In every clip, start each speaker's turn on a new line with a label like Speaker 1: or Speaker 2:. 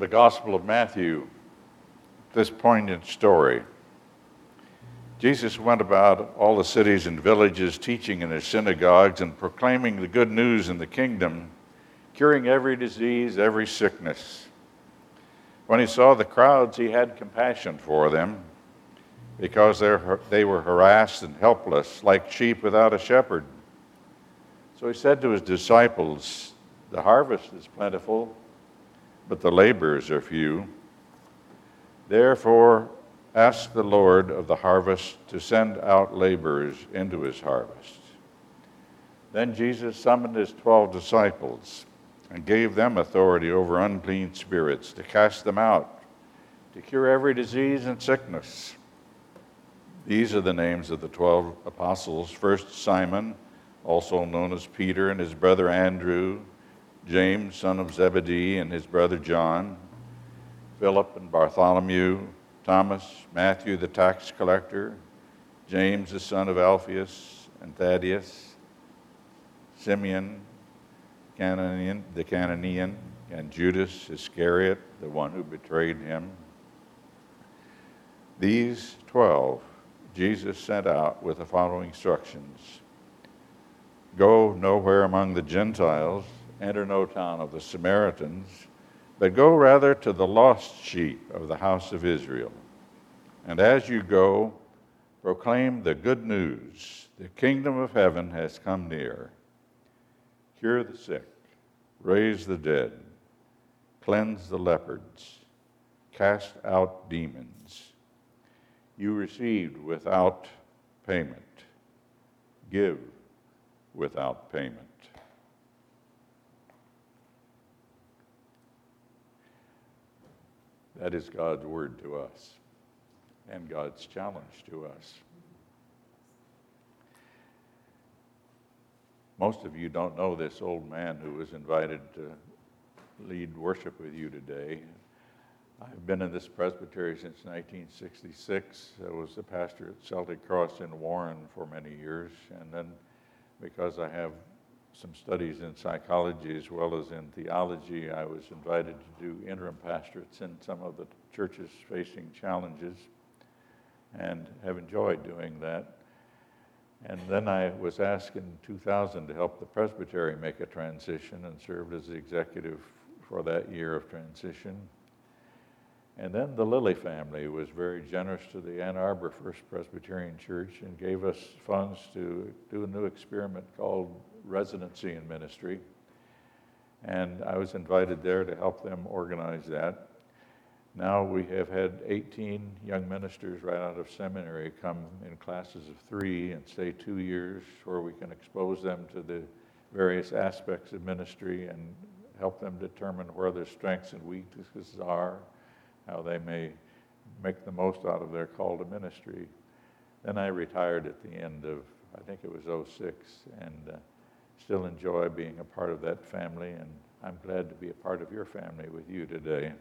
Speaker 1: the Gospel of Matthew, this poignant story. Jesus went about all the cities and villages, teaching in their synagogues and proclaiming the good news in the kingdom, curing every disease, every sickness. When he saw the crowds, he had compassion for them because they were harassed and helpless, like sheep without a shepherd. So he said to his disciples, "The harvest is plentiful, but the laborers are few. Therefore, ask the Lord of the harvest to send out laborers into his harvest." Then Jesus summoned his 12 disciples and gave them authority over unclean spirits to cast them out, to cure every disease and sickness. These are the names of the 12 apostles. First, Simon, also known as Peter, and his brother Andrew, James, son of Zebedee, and his brother John, Philip and Bartholomew, Thomas, Matthew the tax collector, James the son of Alphaeus and Thaddeus, Simeon the Canaanian, and Judas Iscariot, the one who betrayed him. These 12 Jesus sent out with the following instructions: "Go nowhere among the Gentiles, enter no town of the Samaritans, but go rather to the lost sheep of the house of Israel. And as you go, proclaim the good news. The kingdom of heaven has come near. Cure the sick, raise the dead, cleanse the leopards, cast out demons. You received without payment, give without payment." That is God's word to us and God's challenge to us. Most of you don't know this old man who was invited to lead worship with you today. I've been in this presbytery since 1966. I was the pastor at Celtic Cross in Warren for many years, and then because I have some studies in psychology as well as in theology, I was invited to do interim pastorates in some of the churches facing challenges and have enjoyed doing that. And then I was asked in 2000 to help the presbytery make a transition and served as the executive for that year of transition. And then the Lilly family was very generous to the Ann Arbor First Presbyterian Church and gave us funds to do a new experiment called residency in ministry. And I was invited there to help them organize that. Now we have had 18 young ministers right out of seminary come in classes of 3 and stay 2 years where we can expose them to the various aspects of ministry and help them determine where their strengths and weaknesses are, how they may make the most out of their call to ministry. Then I retired at the end of, I think it was 2006, and still enjoy being a part of that family, and I'm glad to be a part of your family with you today.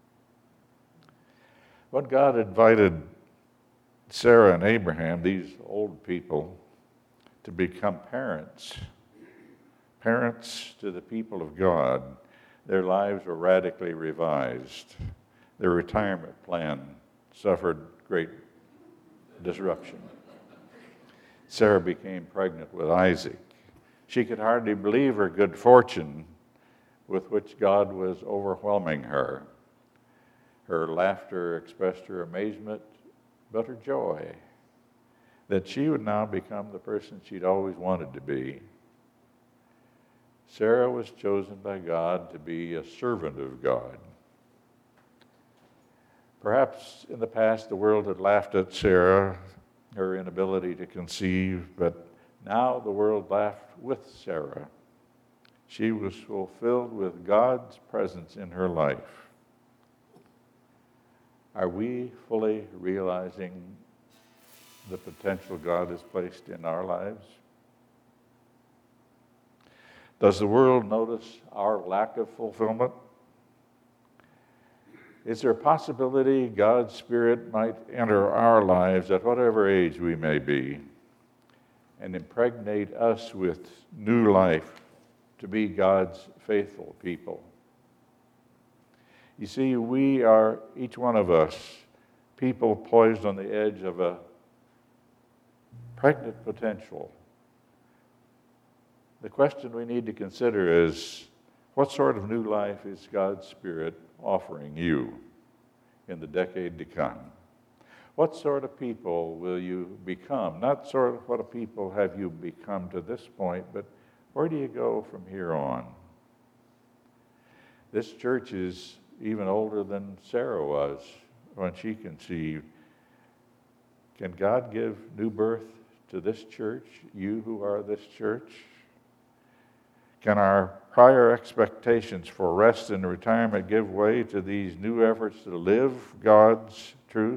Speaker 1: When God invited Sarah and Abraham, these old people, to become parents to the people of God, their lives were radically revised. Their retirement plan suffered great disruption. Sarah became pregnant with Isaac. She could hardly believe her good fortune with which God was overwhelming her. Her laughter expressed her amazement, but her joy that she would now become the person she'd always wanted to be. Sarah was chosen by God to be a servant of God. Perhaps in the past the world had laughed at Sarah, her inability to conceive, but now the world laughed with Sarah. She was fulfilled with God's presence in her life. Are we fully realizing the potential God has placed in our lives? Does the world notice our lack of fulfillment? Is there a possibility God's Spirit might enter our lives at whatever age we may be and impregnate us with new life to be God's faithful people? You see, we are, each one of us, people poised on the edge of a pregnant potential. The question we need to consider is, what sort of new life is God's Spirit offering you in the decade to come? What sort of people will you become? Not sort of what a people have you become to this point, but where do you go from here on? This church is even older than Sarah was when she conceived. Can God give new birth to this church, you who are this church? Can our prior expectations for rest and retirement give way to these new efforts to live God's truth?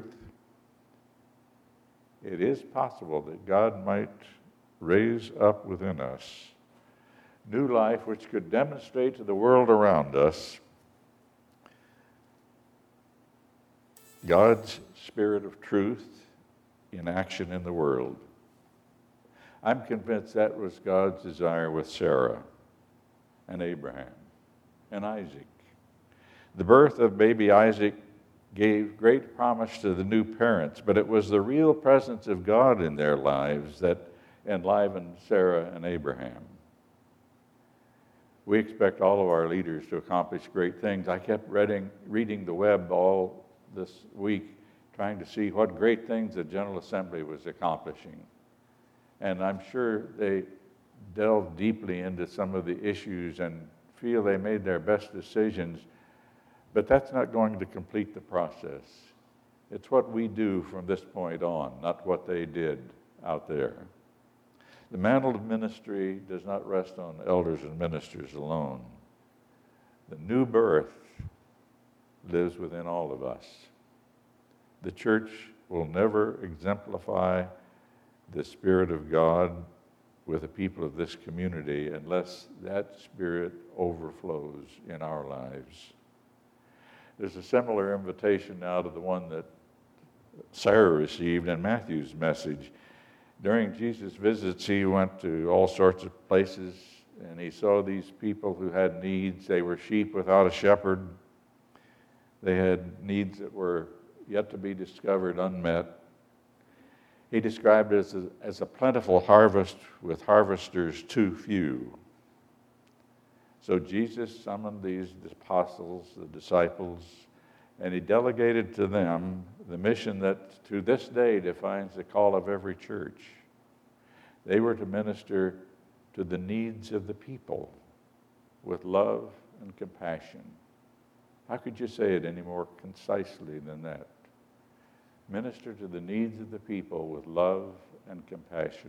Speaker 1: It is possible that God might raise up within us new life which could demonstrate to the world around us God's Spirit of truth in action in the world. I'm convinced that was God's desire with Sarah and Abraham and Isaac. The birth of baby Isaac gave great promise to the new parents, but it was the real presence of God in their lives that enlivened Sarah and Abraham. We expect all of our leaders to accomplish great things. I kept reading the web all this week, trying to see what great things the General Assembly was accomplishing. And I'm sure they delved deeply into some of the issues and feel they made their best decisions, but that's not going to complete the process. It's what we do from this point on, not what they did out there. The mantle of ministry does not rest on elders and ministers alone. The new birth lives within all of us. The church will never exemplify the Spirit of God with the people of this community unless that Spirit overflows in our lives. There's a similar invitation now to the one that Sarah received in Matthew's message. During Jesus' visits, he went to all sorts of places, and he saw these people who had needs. They were sheep without a shepherd. They had needs that were yet to be discovered, unmet. He described it as a plentiful harvest with harvesters too few. So Jesus summoned these apostles, the disciples, and he delegated to them the mission that to this day defines the call of every church. They were to minister to the needs of the people with love and compassion. How could you say it any more concisely than that? Minister to the needs of the people with love and compassion.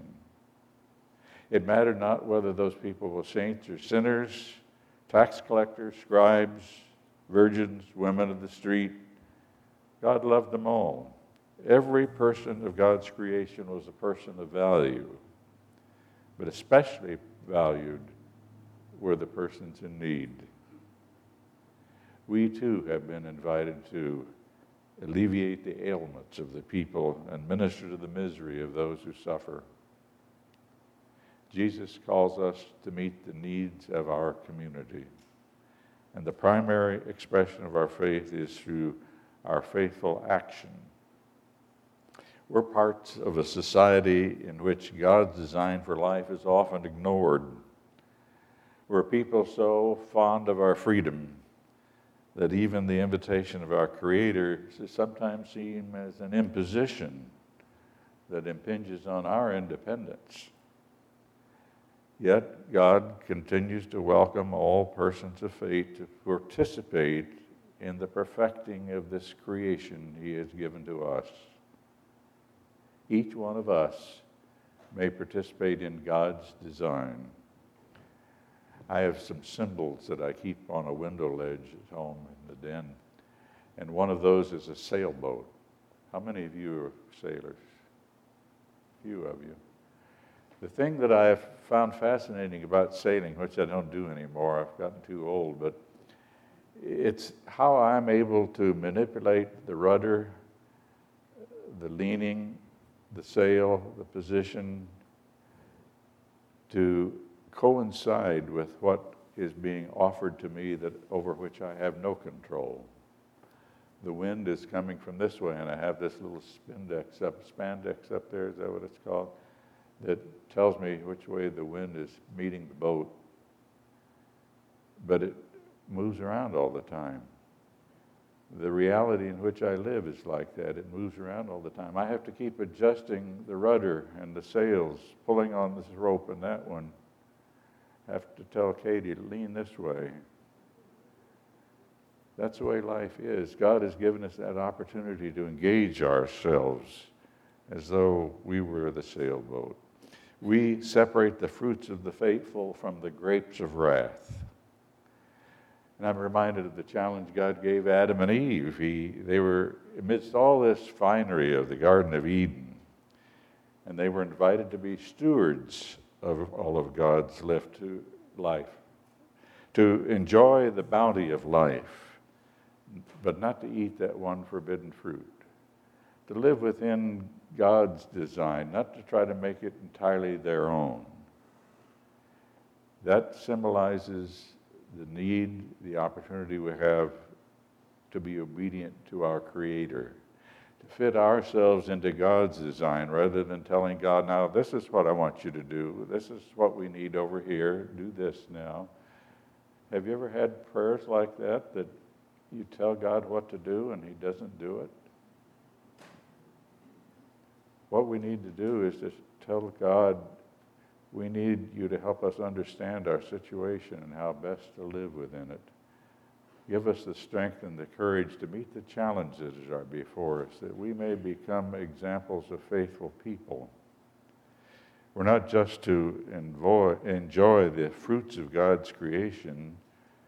Speaker 1: It mattered not whether those people were saints or sinners, tax collectors, scribes, virgins, women of the street. God loved them all. Every person of God's creation was a person of value, but especially valued were the persons in need. We too have been invited to alleviate the ailments of the people and minister to the misery of those who suffer. Jesus calls us to meet the needs of our community. And the primary expression of our faith is through our faithful action. We're parts of a society in which God's design for life is often ignored. We're people so fond of our freedom that even the invitation of our Creator sometimes seems as an imposition that impinges on our independence. Yet God continues to welcome all persons of faith to participate in the perfecting of this creation He has given to us. Each one of us may participate in God's design. I have some symbols that I keep on a window ledge at home in the den, and one of those is a sailboat. How many of you are sailors? A few of you. The thing that I have found fascinating about sailing, which I don't do anymore, I've gotten too old, but it's how I'm able to manipulate the rudder, the leaning, the sail, the position, to coincide with what is being offered to me that over which I have no control. the wind is coming from this way, and I have this little spandex up there, is that what it's called? That tells me which way the wind is meeting the boat. But it moves around all the time. The reality in which I live is like that. It moves around all the time. I have to keep adjusting the rudder and the sails, pulling on this rope and that one. I have to tell Katie to lean this way. That's the way life is. God has given us that opportunity to engage ourselves as though we were the sailboat. We separate the fruits of the faithful from the grapes of wrath. And I'm reminded of the challenge God gave Adam and Eve. They were amidst all this finery of the Garden of Eden, and they were invited to be stewards of all of God's life, to enjoy the bounty of life, but not to eat that one forbidden fruit, to live within God's design, not to try to make it entirely their own. That symbolizes the need, the opportunity we have to be obedient to our Creator, to fit ourselves into God's design rather than telling God, now this is what I want you to do, this is what we need over here, do this now. Have you ever had prayers like that you tell God what to do and He doesn't do it? What we need to do is just tell God, we need you to help us understand our situation and how best to live within it. Give us the strength and the courage to meet the challenges that are before us, that we may become examples of faithful people. We're not just to enjoy the fruits of God's creation.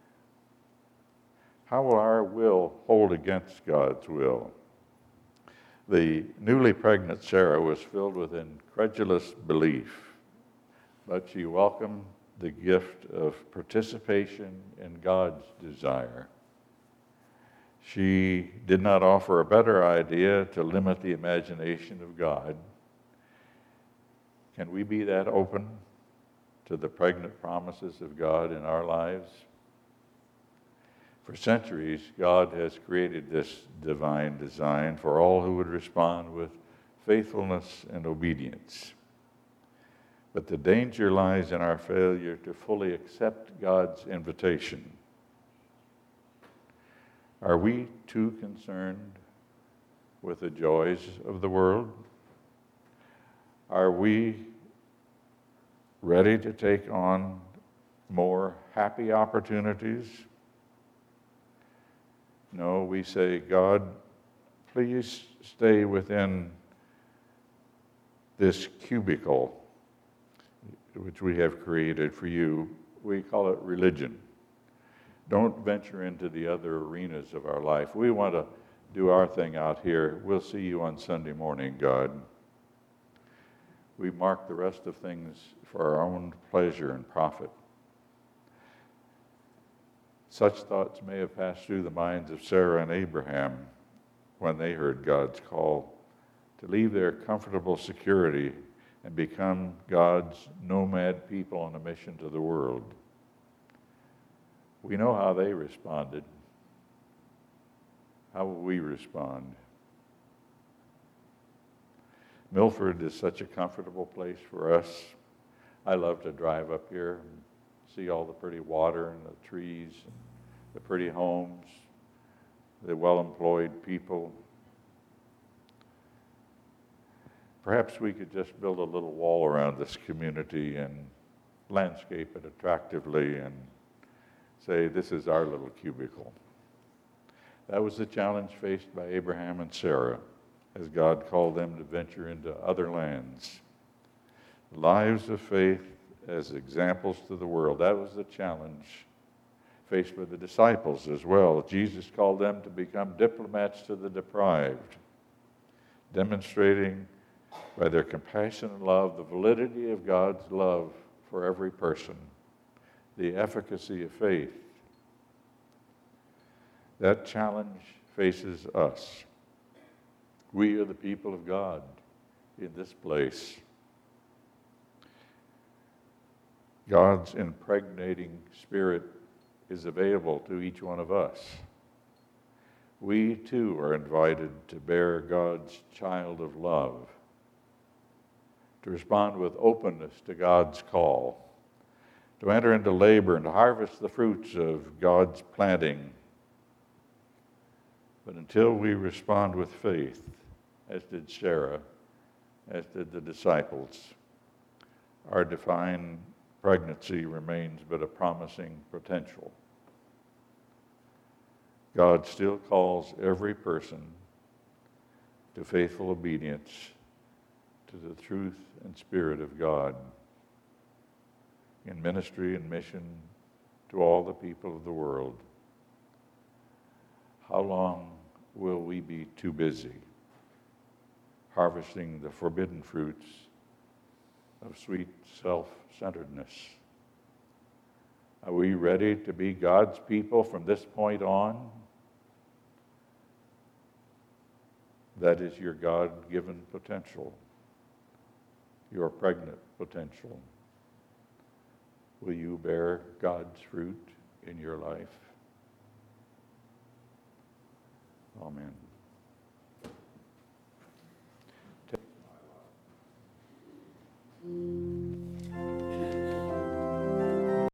Speaker 1: How will our will hold against God's will? The newly pregnant Sarah was filled with incredulous belief, but she welcomed the gift of participation in God's desire. She did not offer a better idea to limit the imagination of God. Can we be that open to the pregnant promises of God in our lives? For centuries, God has created this divine design for all who would respond with faithfulness and obedience. But the danger lies in our failure to fully accept God's invitation. Are we too concerned with the joys of the world? Are we ready to take on more happy opportunities? No, we say, God, please stay within this cubicle which we have created for you. We call it religion. Don't venture into the other arenas of our life. We want to do our thing out here. We'll see you on Sunday morning, God. We mark the rest of things for our own pleasure and profit. Such thoughts may have passed through the minds of Sarah and Abraham when they heard God's call to leave their comfortable security and become God's nomad people on a mission to the world. We know how they responded. How will we respond? Milford is such a comfortable place for us. I love to drive up here and see all the pretty water and the trees, and the pretty homes, the well-employed people. Perhaps we could just build a little wall around this community and landscape it attractively and say, this is our little cubicle. That was the challenge faced by Abraham and Sarah as God called them to venture into other lands. Lives of faith as examples to the world. That was the challenge faced by the disciples as well. Jesus called them to become diplomats to the deprived, demonstrating by their compassion and love the validity of God's love for every person, the efficacy of faith. That challenge faces us. We are the people of God in this place. God's impregnating spirit is available to each one of us. we too are invited to bear God's child of love, to respond with openness to God's call, to enter into labor and to harvest the fruits of God's planting. But until we respond with faith, as did Sarah, as did the disciples, our divine pregnancy remains but a promising potential. God still calls every person to faithful obedience to the truth and Spirit of God in ministry and mission to all the people of the world. How long will we be too busy harvesting the forbidden fruits of sweet self-centeredness? Are we ready to be God's people from this point on? That is your God-given potential, your pregnant potential. Will you bear God's fruit in your life? Amen.